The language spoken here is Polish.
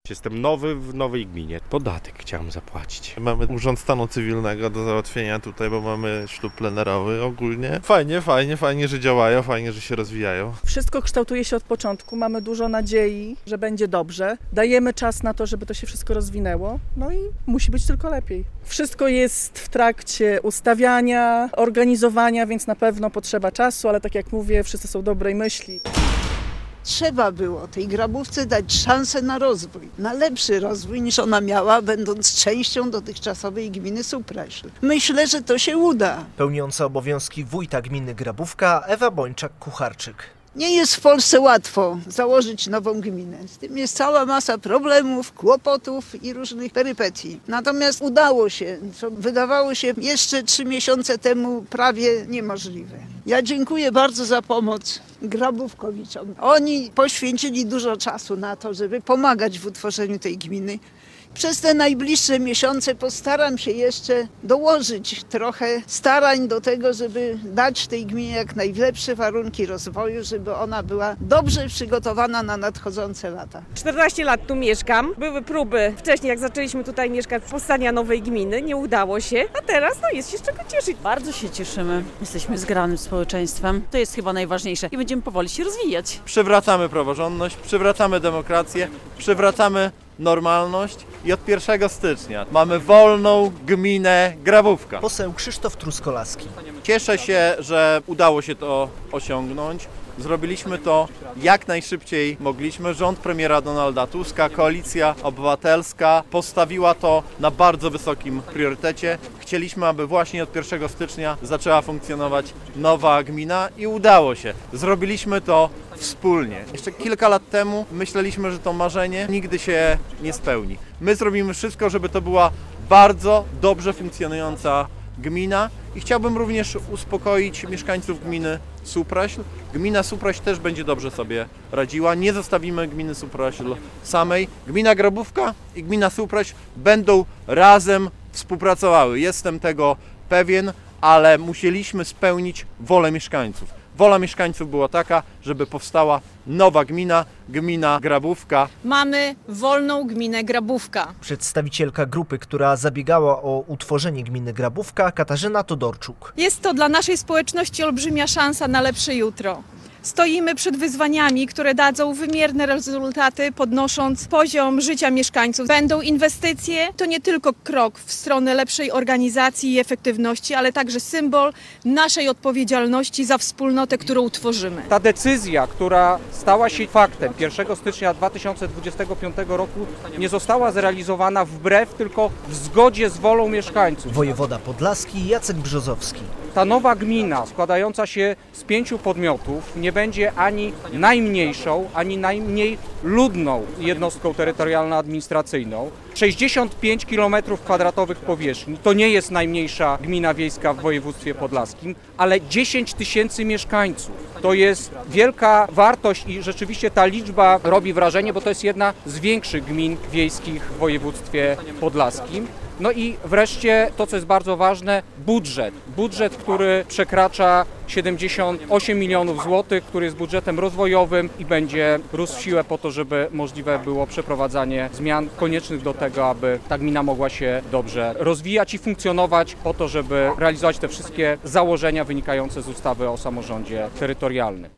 Jestem nowy w nowej gminie. Podatek chciałem zapłacić. Mamy Urząd Stanu Cywilnego do załatwienia tutaj, bo mamy ślub plenerowy ogólnie. Fajnie, że działają, fajnie, że się rozwijają. Wszystko kształtuje się od początku. Mamy dużo nadziei, że będzie dobrze. Dajemy czas na to, żeby to się wszystko rozwinęło. No i musi być tylko lepiej. Wszystko jest w trakcie ustawiania, organizowania, więc na pewno potrzeba czasu, ale tak jak mówię, wszyscy są dobrej myśli. Trzeba było tej Grabówce dać szansę na rozwój, na lepszy rozwój niż ona miała, będąc częścią dotychczasowej gminy Supraśl. Myślę, że to się uda. Pełniąca obowiązki wójta gminy Grabówka Ewa Bończak-Kucharczyk. Nie jest w Polsce łatwo założyć nową gminę. Z tym jest cała masa problemów, kłopotów i różnych perypetii. Natomiast udało się, co wydawało się jeszcze 3 miesiące temu prawie niemożliwe. Ja dziękuję bardzo za pomoc Grabówkowiczom. Oni poświęcili dużo czasu na to, żeby pomagać w utworzeniu tej gminy. Przez te najbliższe miesiące postaram się jeszcze dołożyć trochę starań do tego, żeby dać tej gminie jak najlepsze warunki rozwoju, żeby ona była dobrze przygotowana na nadchodzące lata. 14 lat tu mieszkam. Były próby wcześniej, jak zaczęliśmy tutaj mieszkać, powstania nowej gminy. Nie udało się, a teraz jest się z czego cieszyć. Bardzo się cieszymy. Jesteśmy zgranym społeczeństwem. To jest chyba najważniejsze i będziemy powoli się rozwijać. Przywracamy praworządność, przywracamy demokrację, przywracamy normalność i od 1 stycznia mamy wolną gminę Grabówka. Poseł Krzysztof Truskolaski. Cieszę się, że udało się to osiągnąć. Zrobiliśmy to jak najszybciej mogliśmy. Rząd premiera Donalda Tuska, Koalicja Obywatelska postawiła to na bardzo wysokim priorytecie. Chcieliśmy, aby właśnie od 1 stycznia zaczęła funkcjonować nowa gmina i udało się. Zrobiliśmy to wspólnie. Jeszcze kilka lat temu myśleliśmy, że to marzenie nigdy się nie spełni. My zrobimy wszystko, żeby to była bardzo dobrze funkcjonująca gmina i chciałbym również uspokoić mieszkańców gminy Supraśl. Gmina Supraśl też będzie dobrze sobie radziła. Nie zostawimy gminy Supraśl samej. Gmina Grabówka i gmina Supraśl będą razem współpracowały. Jestem tego pewien, ale musieliśmy spełnić wolę mieszkańców. Wola mieszkańców była taka, żeby powstała nowa gmina, gmina Grabówka. Mamy wolną gminę Grabówka. Przedstawicielka grupy, która zabiegała o utworzenie gminy Grabówka, Katarzyna Todorczuk. Jest to dla naszej społeczności olbrzymia szansa na lepsze jutro. Stoimy przed wyzwaniami, które dadzą wymierne rezultaty, podnosząc poziom życia mieszkańców. Będą inwestycje, to nie tylko krok w stronę lepszej organizacji i efektywności, ale także symbol naszej odpowiedzialności za wspólnotę, którą utworzymy. Ta decyzja, która stała się faktem 1 stycznia 2025 roku, nie została zrealizowana wbrew, tylko w zgodzie z wolą mieszkańców. Wojewoda podlaski Jacek Brzozowski. Ta nowa gmina, składająca się z 5 podmiotów, nie będzie ani najmniejszą, ani najmniej ludną jednostką terytorialno-administracyjną. 65 km² powierzchni to nie jest najmniejsza gmina wiejska w województwie podlaskim, ale 10 000 mieszkańców. To jest wielka wartość i rzeczywiście ta liczba robi wrażenie, bo to jest jedna z większych gmin wiejskich w województwie podlaskim. No i wreszcie to, co jest bardzo ważne, budżet. Budżet, który przekracza 78 milionów złotych, który jest budżetem rozwojowym i będzie rósł w siłę po to, żeby możliwe było przeprowadzanie zmian koniecznych do tego, aby ta gmina mogła się dobrze rozwijać i funkcjonować po to, żeby realizować te wszystkie założenia wynikające z ustawy o samorządzie terytorialnym.